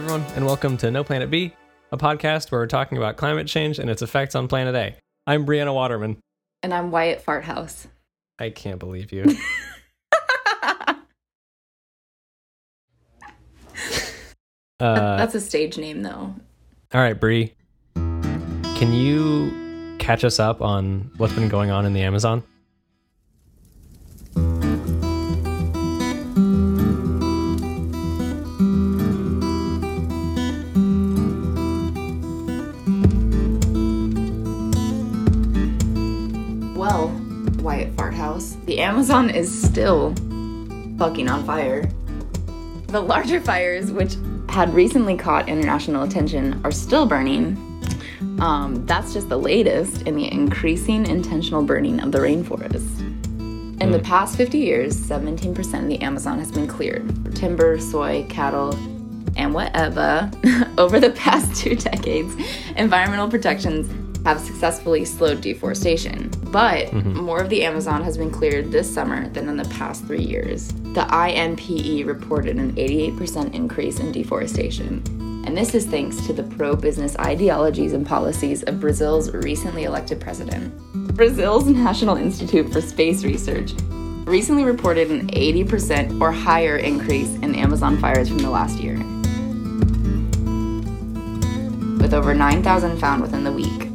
everyone, and welcome to No Planet B, a podcast where we're talking about climate change and its effects on Planet A. I'm Brianna Waterman. And I'm Wyatt Farthouse. I can't believe you. That's a stage name, though. All right, Bri. Can you catch us up on what's been going on in the Amazon? Well, Wyatt Farthouse, the Amazon is still fucking on fire. The larger fires, which had recently caught international attention, are still burning. That's just the latest in the increasing intentional burning of the rainforest. In the past 50 years, 17% of the Amazon has been cleared for timber, soy, cattle, and whatever. Over the past 2 decades, environmental protections have successfully slowed deforestation. But more of the Amazon has been cleared this summer than in the past 3 years. The INPE reported an 88% increase in deforestation. And this is thanks to the pro-business ideologies and policies of Brazil's recently elected president. Brazil's National Institute for Space Research recently reported an 80% or higher increase in Amazon fires from the last year, with over 9,000 found within the week.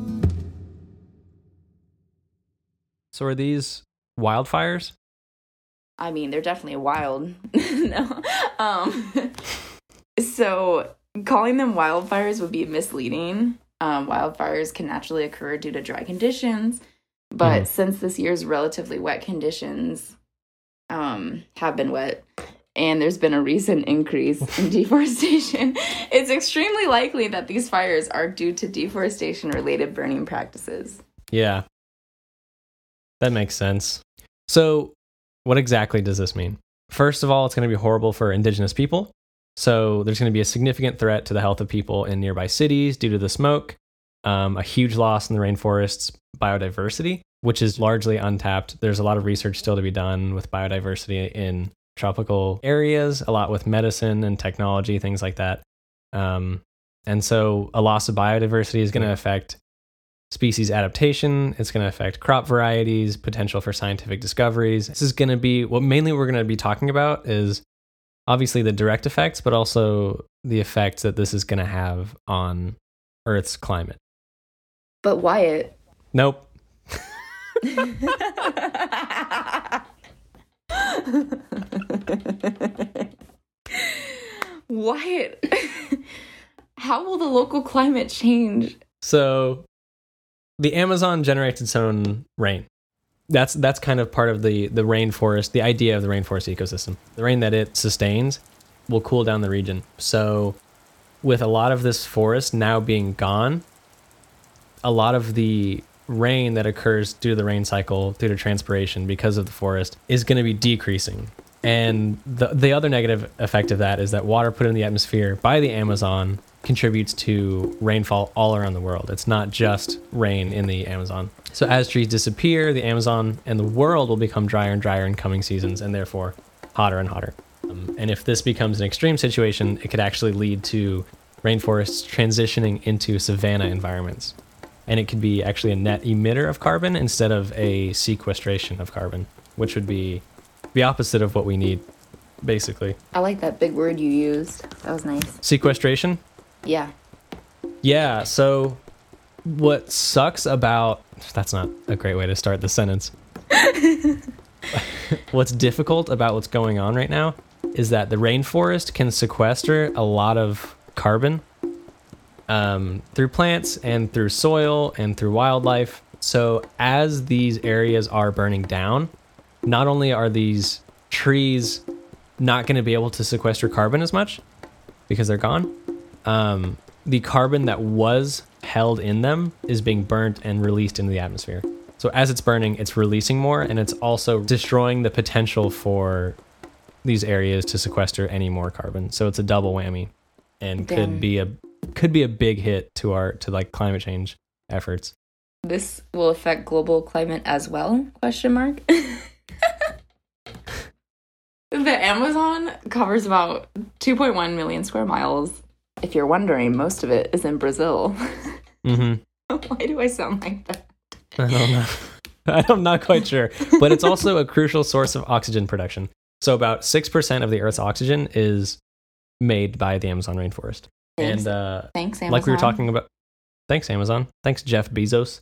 So are these wildfires? I mean, they're definitely wild. No. So calling them wildfires would be misleading. Wildfires can naturally occur due to dry conditions, but since this year's relatively wet conditions have been wet, and there's been a recent increase in deforestation, it's extremely likely that these fires are due to deforestation-related burning practices. Yeah. That makes sense. So what exactly does this mean? First of all, it's going to be horrible for indigenous people. So there's going to be a significant threat to the health of people in nearby cities due to the smoke, a huge loss in the rainforest's biodiversity, which is largely untapped. There's a lot of research still to be done with biodiversity in tropical areas, a lot with medicine and technology, things like that. And so a loss of biodiversity is going to affect species adaptation. It's going to affect crop varieties, potential for scientific discoveries. This is going to be what mainly we're going to be talking about is obviously the direct effects, but also the effects that this is going to have on Earth's climate. But Wyatt. Nope. Wyatt, how will the local climate change? So the Amazon generates its own rain. That's kind of part of the rainforest, the idea of the rainforest ecosystem. The rain that it sustains will cool down the region. So with a lot of this forest now being gone, a lot of the rain that occurs due to the rain cycle, due to transpiration because of the forest, is going to be decreasing. And the other negative effect of that is that water put in the atmosphere by the Amazon contributes to rainfall all around the world. It's not just rain in the Amazon. So as trees disappear, the Amazon and the world will become drier and drier in coming seasons, and therefore hotter and hotter. And if this becomes an extreme situation, it could actually lead to rainforests transitioning into savanna environments. And it could be actually a net emitter of carbon instead of a sequestration of carbon, which would be the opposite of what we need, basically. I like that big word you used. That was nice. Sequestration? Yeah. Yeah, so what sucks about... That's not a great way to start the sentence. What's difficult about what's going on right now is that the rainforest can sequester a lot of carbon through plants and through soil and through wildlife. So as these areas are burning down, not only are these trees not going to be able to sequester carbon as much because they're gone, the carbon that was held in them is being burnt and released into the atmosphere. So as it's burning, it's releasing more, and it's also destroying the potential for these areas to sequester any more carbon. So it's a double whammy, and could be a big hit to like climate change efforts. This will affect global climate as well? ? The Amazon covers about 2.1 million square miles. if you're wondering, most of it is in Brazil. Mm-hmm. Why do I sound like that? I don't know. I'm not quite sure. But it's also a crucial source of oxygen production. So about 6% of the Earth's oxygen is made by the Amazon rainforest. Thanks. And Thanks, Amazon. like we were talking about, thanks, Amazon. Thanks, Jeff Bezos.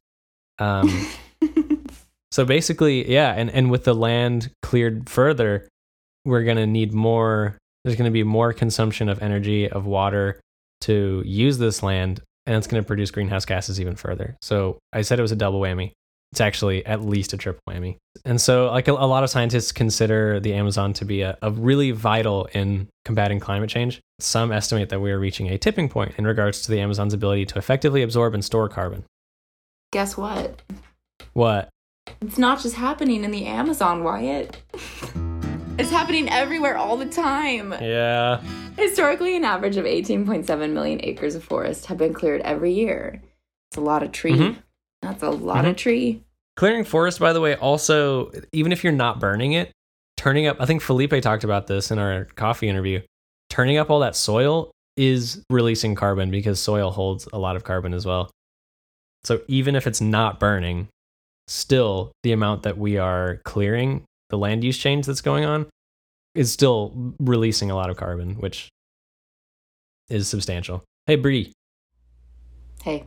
So basically, yeah, and with the land cleared further, we're going to need more. There's going to be more consumption of energy, of water to use this land, and it's going to produce greenhouse gases even further. So I said it was a double whammy. It's actually at least a triple whammy. And so like a lot of scientists consider the Amazon to be a really vital in combating climate change. Some estimate that we are reaching a tipping point in regards to the Amazon's ability to effectively absorb and store carbon. Guess what? What? It's not just happening in the Amazon, Wyatt. It's happening everywhere all the time. Yeah. Historically, an average of 18.7 million acres of forest have been cleared every year. It's a lot of tree. Mm-hmm. That's a lot of tree. Clearing forest, by the way, also, even if you're not burning it, turning up, I think Felipe talked about this in our coffee interview, turning up all that soil is releasing carbon because soil holds a lot of carbon as well. So even if it's not burning, still the amount that we are clearing, the land use change that's going on, is still releasing a lot of carbon, which is substantial. Hey, Bree. Hey.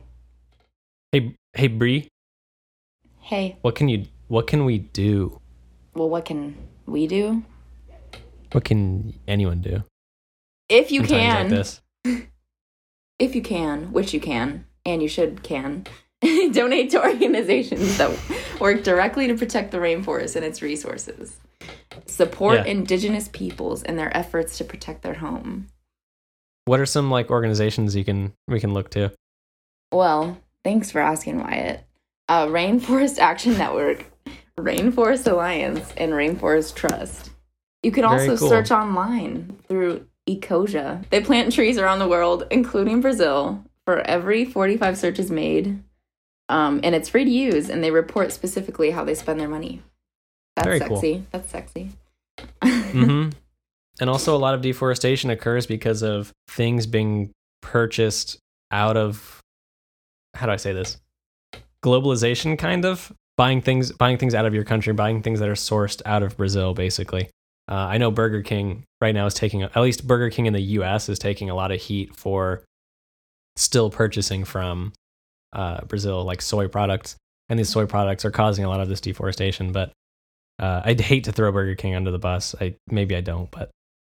Hey, Bree. Hey. What can we do? Well, what can we do? What can anyone do? If you in times like this? If you can, which you can, and you can, donate to organizations that work directly to protect the rainforest and its resources. Support indigenous peoples in their efforts to protect their home. What are some like organizations we can look to? Well, thanks for asking, Wyatt. Rainforest Action Network, Rainforest Alliance, and Rainforest Trust. You can also search online through Ecosia. They plant trees around the world, including Brazil, for every 45 searches made. And it's free to use, and they report specifically how they spend their money. That's very sexy. Cool. That's sexy. Mm-hmm. And also a lot of deforestation occurs because of things being purchased out of, how do I say this? Globalization, kind of. Buying things out of your country, buying things that are sourced out of Brazil, basically. I know Burger King right now is at least Burger King in the US is taking a lot of heat for still purchasing from Brazil, like soy products. And these soy products are causing a lot of this deforestation. But I'd hate to throw Burger King under the bus. Maybe I don't, but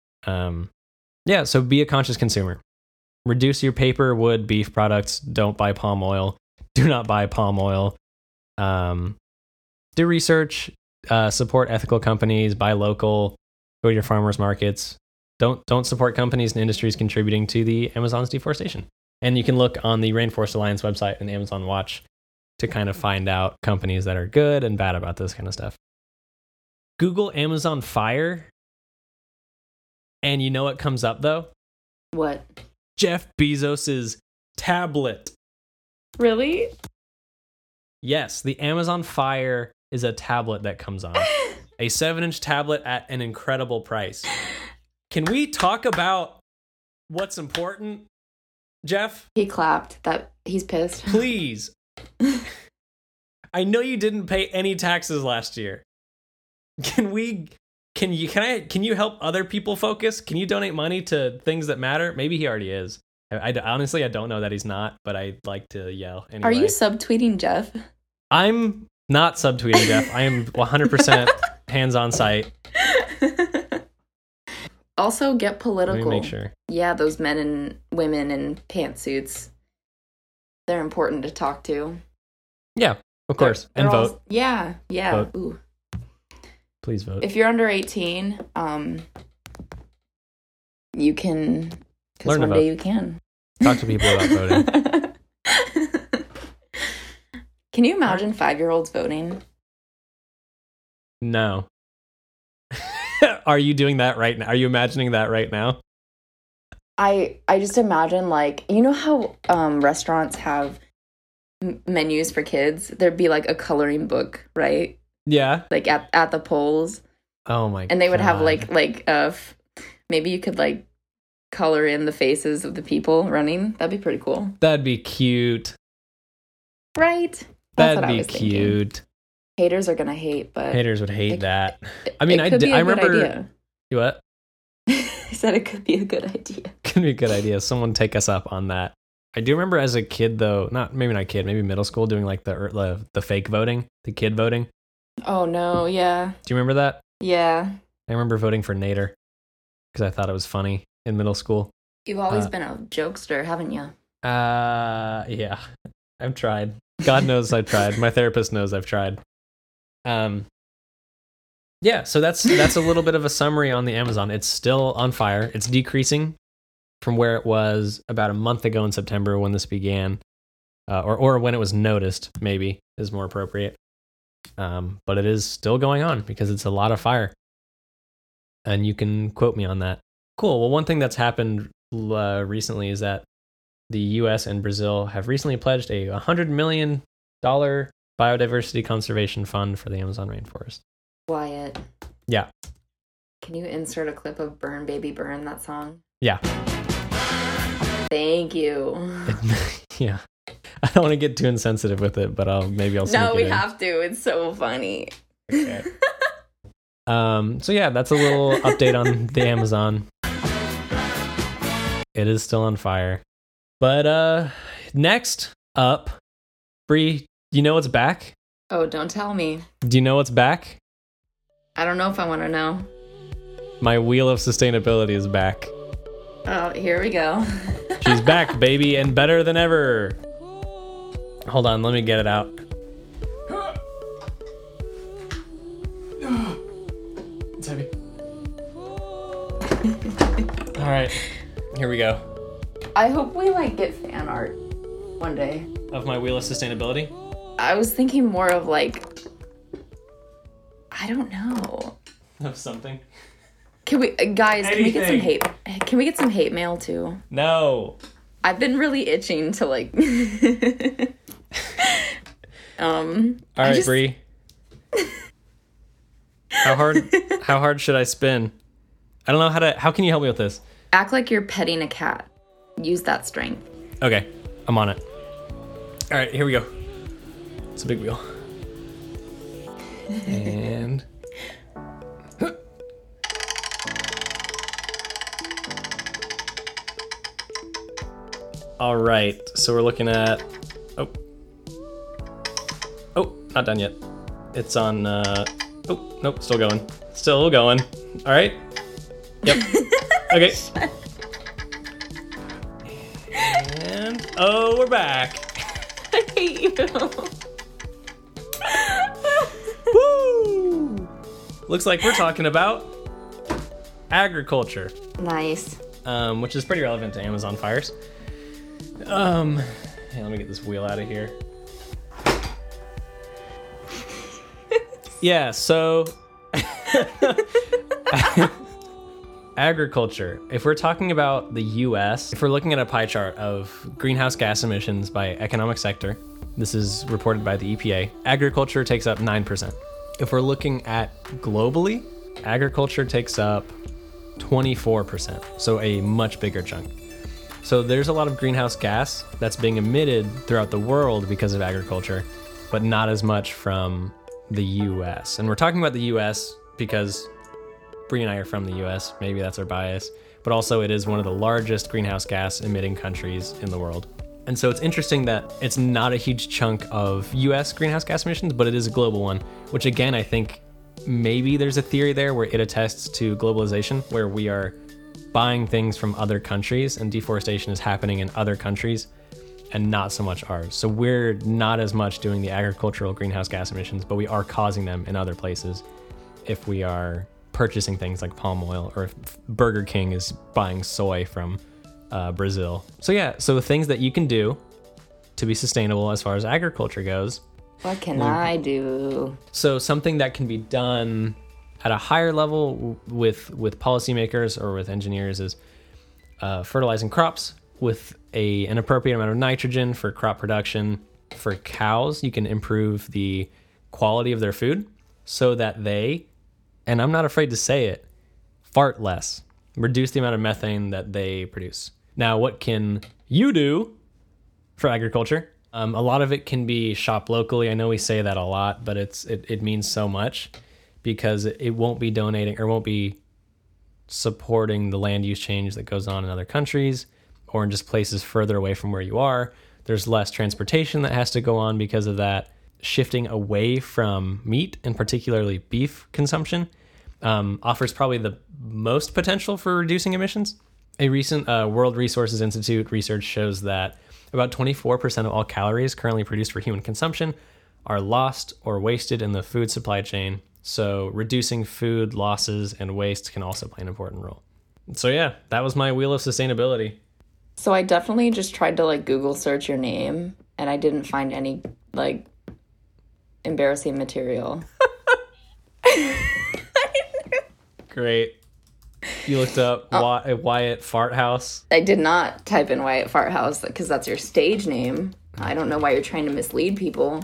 yeah, so be a conscious consumer. Reduce your paper, wood, beef products. Don't buy palm oil. Do not buy palm oil. Do research. Support ethical companies. Buy local. Go to your farmers markets. Don't support companies and industries contributing to the Amazon's deforestation. And you can look on the Rainforest Alliance website and Amazon Watch to kind of find out companies that are good and bad about this kind of stuff. Google Amazon Fire. And you know what comes up, though? What? Jeff Bezos's tablet. Really? Yes, the Amazon Fire is a tablet that comes on. A 7-inch tablet at an incredible price. Can we talk about what's important, Jeff? He clapped. He's pissed. Please. I know you didn't pay any taxes last year. Can you help other people focus? Can you donate money to things that matter? Maybe he already is. Honestly, I don't know that he's not, but I'd like to yell anyway. Are you subtweeting Jeff? I'm not subtweeting Jeff. I am 100% hands-on site. Also, get political. Let me make sure. Yeah, those men and women in pantsuits. They're important to talk to. Yeah, of course. And vote. Yeah. Vote. Ooh. Please vote. If you're under 18, you can... Because one day you can. Talk to people about voting. Can you imagine 5-year-olds voting? No. Are you doing that right now? Are you imagining that right now? I just imagine, like, you know how restaurants have menus for kids? There'd be like a coloring book, right? Yeah. Like at the polls. Oh my god. And they would have like maybe you could like color in the faces of the people running. That'd be pretty cool. That'd be cute. Right? That's That'd what I be was thinking. cute. Haters are gonna hate, but Haters would hate that. I it mean, could be a I good remember. idea. You what? I said it could be a good idea. Could be a good idea. Someone take us up on that. I do remember as a kid, though, maybe not kid, maybe middle school, doing like the fake voting, the kid voting. Oh no, yeah. Do you remember that? Yeah. I remember voting for Nader because I thought it was funny in middle school. You've always been a jokester, haven't you? Yeah, I've tried. God knows I've tried. My therapist knows I've tried. Yeah, so that's a little bit of a summary on the Amazon. It's still on fire. It's decreasing from where it was about a month ago in September when this began, or when it was noticed, maybe is more appropriate. But it is still going on because it's a lot of fire. And you can quote me on that. Cool. Well, one thing that's happened recently is that the US and Brazil have recently pledged a $100 million biodiversity conservation fund for the Amazon rainforest. Wyatt. Yeah. Can you insert a clip of Burn Baby Burn, that song? Yeah. Thank you. Yeah. I don't want to get too insensitive with it, but maybe I'll sneak No, it we in. have to. It's so funny. Okay. So yeah, that's a little update on the Amazon. It is still on fire. But next up, Bree, you know what's back? Oh, don't tell me. Do you know what's back? I don't know if I want to know. My wheel of sustainability is back. Oh, here we go. She's back, baby, and better than ever. Hold on, let me get it out. It's heavy. All right, here we go. I hope we get fan art one day. Of my wheel of sustainability? I was thinking more of I don't know. Of something? Can we, guys, can we get some Anything. hate? Can we get some hate mail too? No. I've been really itching to All right, Bree. How hard should I spin? I don't know how can you help me with this? Act like you're petting a cat. Use that strength. Okay, I'm on it. All right, here we go. It's a big wheel. And all right, so we're looking at not done yet. It's on nope, still going. All right. Yep. Okay. And we're back. I hate you. Woo! Looks like we're talking about agriculture, Nice. which is pretty relevant to Amazon fires. Hey, let me get this wheel out of here. Yeah, so agriculture. If we're talking about the US, if we're looking at a pie chart of greenhouse gas emissions by economic sector, this is reported by the EPA, agriculture takes up 9%. If we're looking at globally, agriculture takes up 24%, so a much bigger chunk. So there's a lot of greenhouse gas that's being emitted throughout the world because of agriculture, but not as much from the US. And we're talking about the US because Bree and I are from the US, maybe that's our bias, but also it is one of the largest greenhouse gas emitting countries in the world. And so it's interesting that it's not a huge chunk of US greenhouse gas emissions, but it is a global one, which again, I think maybe there's a theory there where it attests to globalization, where we are buying things from other countries and deforestation is happening in other countries and not so much ours. So we're not as much doing the agricultural greenhouse gas emissions, but we are causing them in other places if we are purchasing things like palm oil, or if Burger King is buying soy from Brazil. So yeah, so the things that you can do to be sustainable as far as agriculture goes. What can I do? So something that can be done at a higher level with policymakers or with engineers is fertilizing crops with an appropriate amount of nitrogen for crop production. For cows, you can improve the quality of their food so that they, and I'm not afraid to say it, fart less. reduce the amount of methane that they produce. Now, what can you do for agriculture? A lot of it can be shop locally. I know we say that a lot, but it means so much because it won't be donating or won't be supporting the land use change that goes on in other countries or in just places further away from where you are. There's less transportation that has to go on because of that. Shifting away from meat and particularly beef consumption offers probably the most potential for reducing emissions. A recent World Resources Institute research shows that about 24% of all calories currently produced for human consumption are lost or wasted in the food supply chain. So reducing food losses and waste can also play an important role. So yeah, that was my wheel of sustainability. So I definitely just tried to like Google search your name and I didn't find any like embarrassing material. Great. You looked up Wyatt Farthouse. I did not type in Wyatt Farthouse because that's your stage name. I don't know why you're trying to mislead people.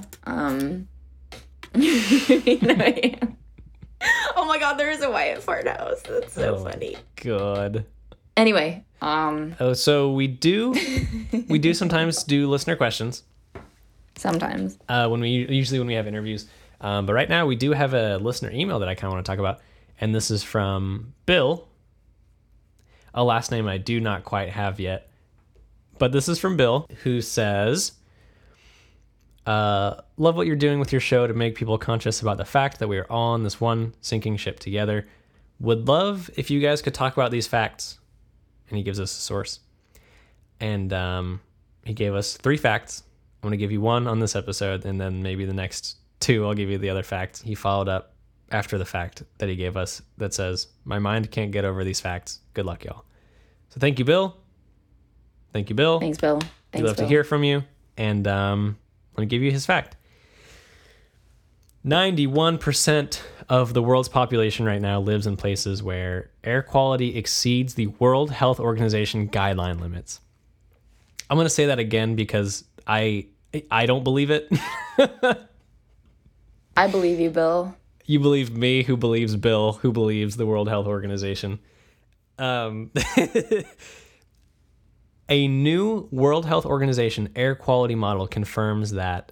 Yeah. Oh my God, there is a Wyatt Farthouse. That's so funny. Good. Anyway, so we do sometimes do listener questions. Sometimes. When we have interviews. But right now we do have a listener email that I kind of want to talk about. And this is from Bill. A last name I do not quite have yet. But this is from Bill, who says, love what you're doing with your show to make people conscious about the fact that we are all on this one sinking ship together. Would love if you guys could talk about these facts. And he gives us a source. And he gave us 3 facts. I'm going to give you 1 on this episode, and then maybe the next 2, I'll give you the other facts. He followed up after the fact that he gave us that says, my mind can't get over these facts. Good luck, y'all. So thank you, Bill. Thank you, Bill. Thanks, Bill. We'd love to hear from you. And I'm going to give you his fact. 91% of the world's population right now lives in places where air quality exceeds the World Health Organization guideline limits. I'm going to say that again because I don't believe it. I believe you, Bill. You believe me, who believes Bill, who believes the World Health Organization. A new World Health Organization air quality model confirms that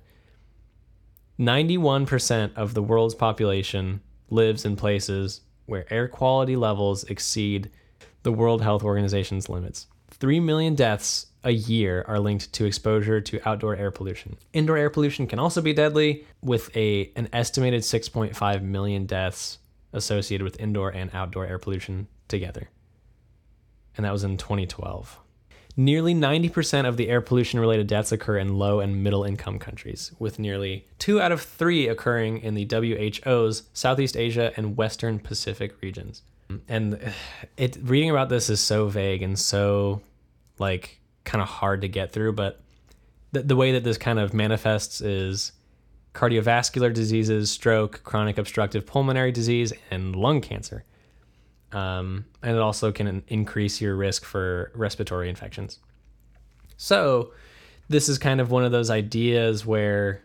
91% of the world's population lives in places where air quality levels exceed the World Health Organization's limits. 3 million deaths a year are linked to exposure to outdoor air pollution. Indoor air pollution can also be deadly, with an estimated 6.5 million deaths associated with indoor and outdoor air pollution together. And that was in 2012. Nearly 90% of the air pollution-related deaths occur in low and middle-income countries, with nearly 2 out of 3 occurring in the WHO's Southeast Asia and Western Pacific regions. And reading about this is so vague and so, kind of hard to get through, but the way that this kind of manifests is cardiovascular diseases, stroke, chronic obstructive pulmonary disease, and lung cancer. And it also can increase your risk for respiratory infections. So this is kind of one of those ideas where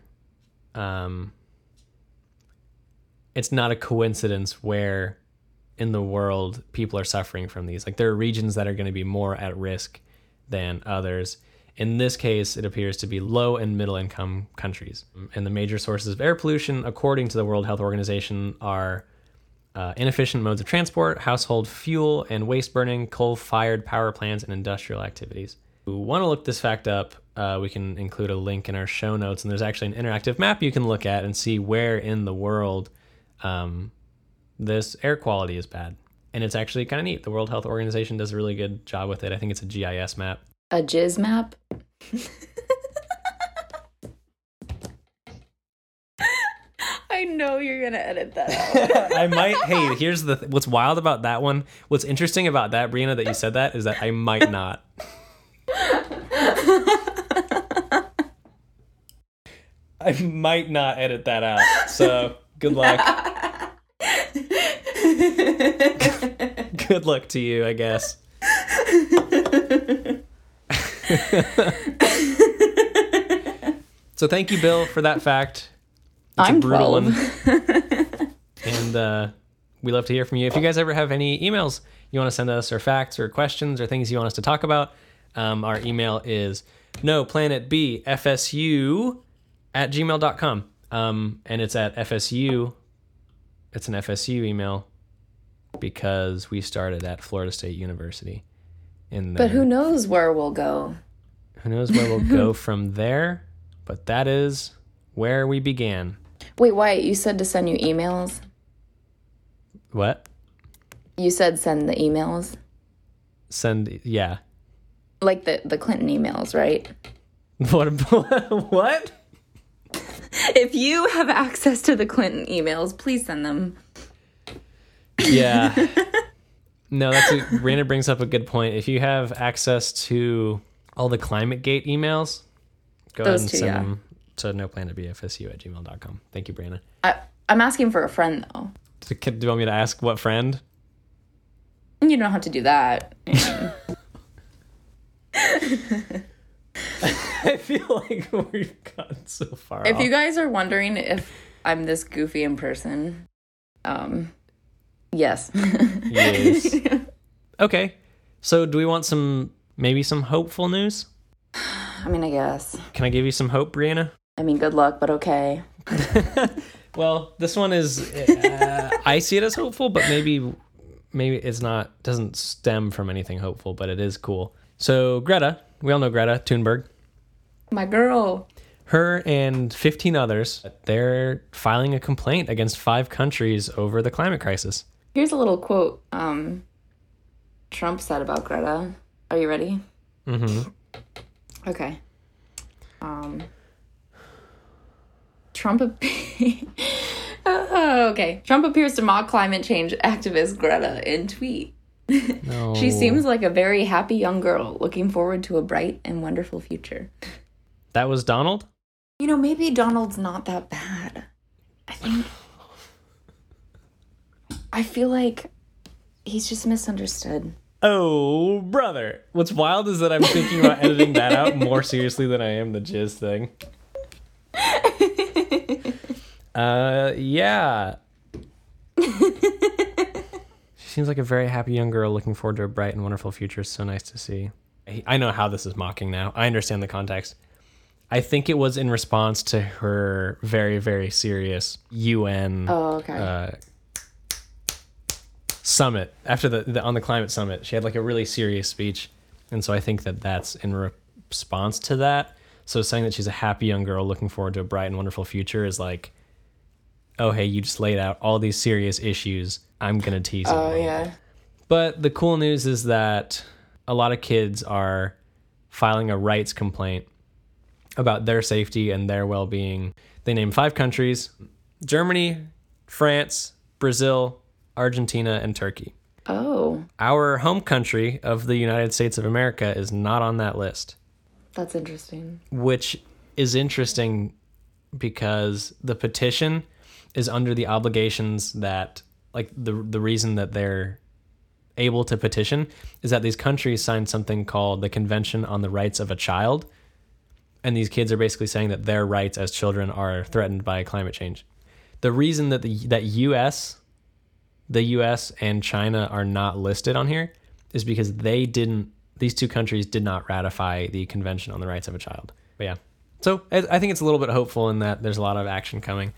it's not a coincidence where in the world people are suffering from these. There are regions that are going to be more at risk than others. In this case, it appears to be low and middle income countries. And the major sources of air pollution, according to the World Health Organization, are inefficient modes of transport, household fuel and waste burning, coal-fired power plants, and industrial activities. If you want to look this fact up, we can include a link in our show notes, and there's actually an interactive map you can look at and see where in the world this air quality is bad. And it's actually kind of neat. The World Health Organization does a really good job with it. I think it's a GIS map. A jizz map? I know you're going to edit that out. I might. Hey, here's what's wild about that one. What's interesting about that, Brianna, that you said that, is that I might not. I might not edit that out. So good luck. Good luck to you, I guess. So thank you, Bill, for that fact. It's I'm a brutal 12. one. And We love to hear from you. If you guys ever have any emails you want to send us, or facts or questions or things you want us to talk about, our email is noplanetbfsu@gmail.com. And it's at FSU. It's an FSU email because we started at Florida State University. But who knows where we'll go? Who knows where we'll go from there? But that is where we began. Wait, Wyatt, you said to send you emails? What? You said send the emails? Yeah. Like the Clinton emails, right? What? If you have access to the Clinton emails, please send them. Yeah. No, Brianna brings up a good point. If you have access to all the ClimateGate emails, go ahead and send them to noplanetbfsu@gmail.com. Thank you, Brianna. I'm asking for a friend, though. Do you want me to ask what friend? You don't have to do that. I feel like we've gotten so far If off. you guys are wondering if I'm this goofy in person, yes. Yes. Okay. So do we want maybe some hopeful news? I mean, I guess. Can I give you some hope, Brianna? I mean, good luck, but okay. Well, this one is, I see it as hopeful, but maybe it's not, doesn't stem from anything hopeful, but it is cool. So Greta, we all know Greta Thunberg. My girl. Her and 15 others, they're filing a complaint against 5 countries over the climate crisis. Here's a little quote Trump said about Greta. Are you ready? Mm-hmm. Okay. Trump appears to mock climate change activist Greta in tweet. No. She seems like a very happy young girl looking forward to a bright and wonderful future. That was Donald? You know, maybe Donald's not that bad. I feel like he's just misunderstood. Oh, brother. What's wild is that I'm thinking about editing that out more seriously than I am the jizz thing. Yeah. She seems like a very happy young girl looking forward to a bright and wonderful future. So nice to see. I know how this is mocking now. I understand the context. I think it was in response to her very, very serious UN summit. After on the climate summit, she had like a really serious speech. And so I think that's in response to that. So saying that she's a happy young girl looking forward to a bright and wonderful future is like, oh, hey, you just laid out all these serious issues. I'm going to tease you. Oh, yeah. But the cool news is that a lot of kids are filing a rights complaint about their safety and their well-being. They named 5 countries: Germany, France, Brazil, Argentina, and Turkey. Oh. Our home country of the United States of America is not on that list. That's interesting. Which is interesting because the petition is under the obligations that, like, the reason that they're able to petition is that these countries signed something called the Convention on the Rights of a Child. And these kids are basically saying that their rights as children are threatened by climate change. The reason that the U.S. and China are not listed on here is because these 2 countries did not ratify the Convention on the Rights of a Child. But yeah. So I think it's a little bit hopeful in that there's a lot of action coming.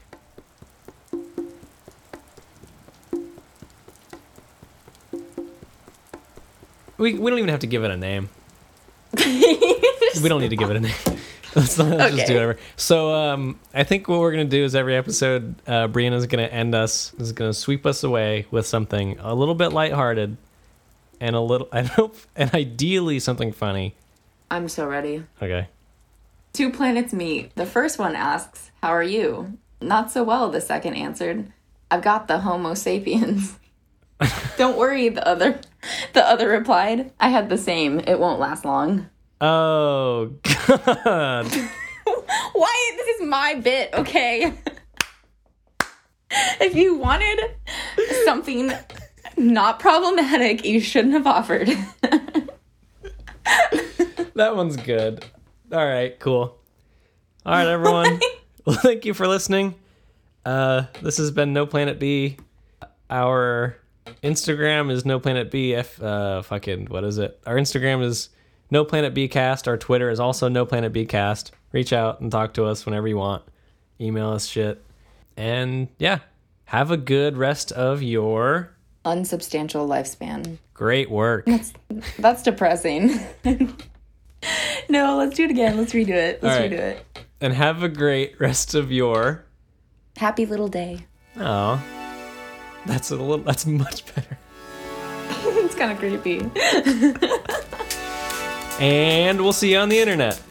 We don't even have to give it a name. We don't need to give it a name. Let's just do whatever. So I think what we're going to do is every episode, Brianna's going to sweep us away with something a little bit lighthearted and and ideally something funny. I'm so ready. Okay. 2 planets meet. The first one asks, "How are you?" "Not so well," the second answered. "I've got the Homo sapiens." "Don't worry," the other replied. "I had the same. It won't last long." Oh, God. Why? This is my bit, okay? If you wanted something not problematic, you shouldn't have offered. That one's good. All right, cool. All right, everyone. Well, thank you for listening. This has been No Planet B. Our Instagram is No Planet B. What is it? Our Instagram is No Planet B Cast. Our Twitter is also No Planet B Cast. Reach out and talk to us whenever you want. Email us shit. And yeah, have a good rest of your unsubstantial lifespan. Great work. That's depressing. No, let's do it again. Let's redo it. Let's redo it. And have a great rest of your happy little day. Oh, that's much better. It's kind of creepy. And we'll see you on the internet.